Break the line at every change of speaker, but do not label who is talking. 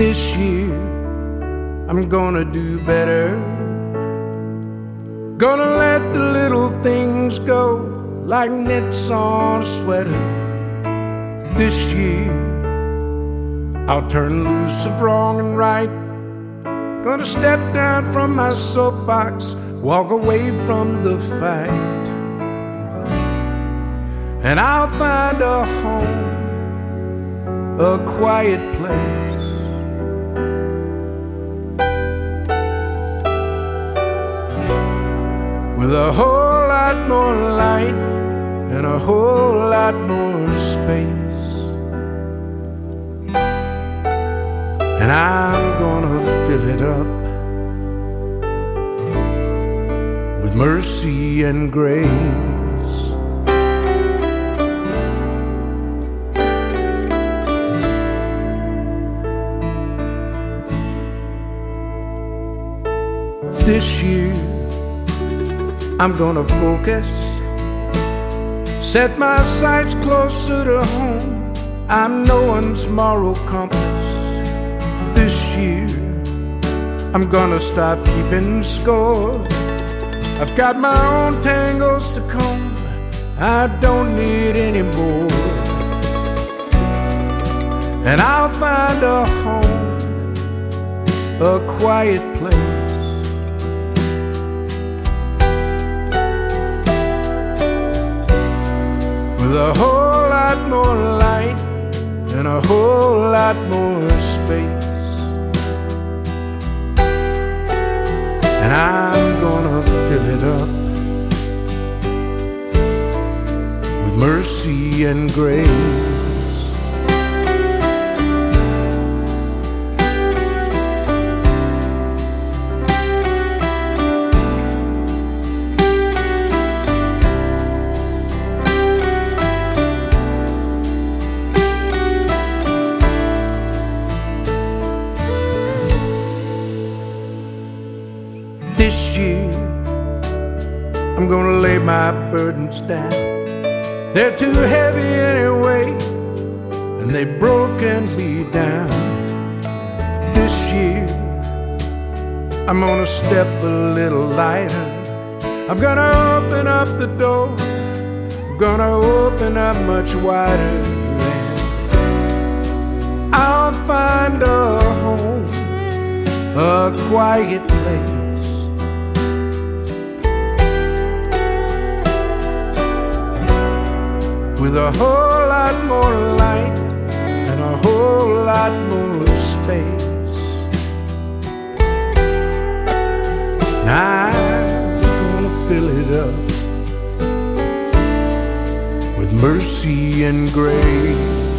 This year I'm gonna do better. Gonna let the little things go like knits on a sweater. This year I'll turn loose of wrong and right. Gonna step down from my soapbox, walk away from the fight. And I'll find a home, a quiet place, with a whole lot more light and a whole lot more space. And I'm gonna fill it up with mercy and grace. This year I'm gonna focus, set my sights closer to home. I'm no one's moral compass. This year I'm gonna stop keeping score. I've got my own tangles to comb, I don't need any more. And I'll find a home, a quiet place, with a whole lot more light and a whole lot more space. And I'm gonna fill it up with mercy and grace. This year I'm gonna lay my burdens down. They're too heavy anyway, and they've broken me down. This year I'm gonna step a little lighter. I'm gonna open up the door, I'm gonna open up much wider, and I'll find a home, a quiet place, with a whole lot more light and a whole lot more space. Now I'm gonna fill it up with mercy and grace.